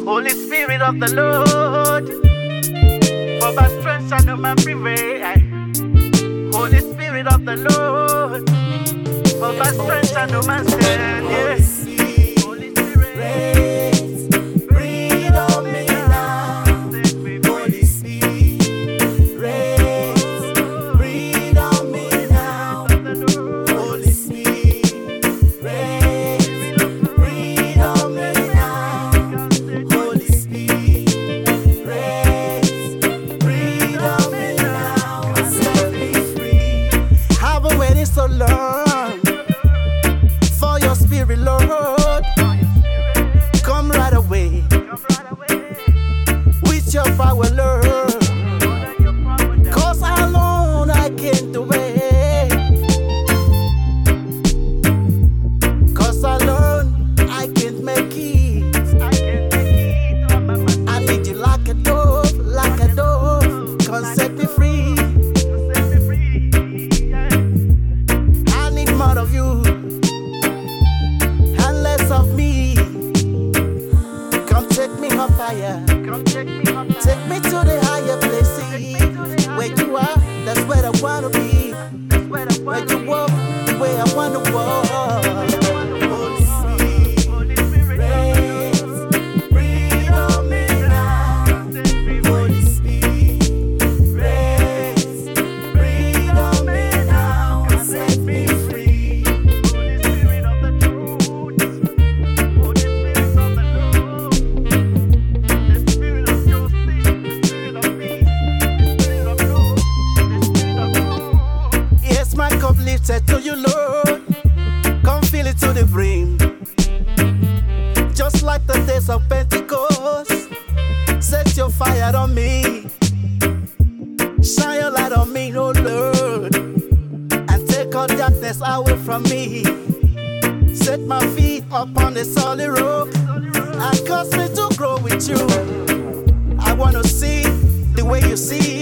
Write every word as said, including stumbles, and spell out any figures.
Holy Spirit of the Lord, for by strength shall no man prevail. Holy Spirit of the Lord, for by strength shall no man stand. Yes. Holy Spirit, breathe on me now. Holy Spirit, breathe on me now. Holy Spirit, breathe on me now. Holy Spirit, breathe on me now. Set me free. I've been waiting so long for your spirit, Lord. Come right away with your power, Lord. Cause alone I can't do it. Cause alone I can't make it. I need you like a dove, like a dove. Come set me free. I need more of you and less of me. Come take me up higher. Take me to the higher places. Where you are, that's where I wanna be. Where you walk, the way I wanna walk. Holy Spirit, breathe on me now. Holy Spirit, breathe on me now. Set me free. Holy Spirit of the truth, Holy Spirit of the Lord, the Spirit of justice, the Spirit of peace, the Spirit of love, the Spirit of truth. Yes, my cup lifted to you, Lord. Come fill it to the brim. Just like the days of Pentecost, set your fire on me. Shine your light on me, oh Lord, and take all darkness away from me. Set my feet upon the solid rock and cause me to grow with you. I wanna see the way you see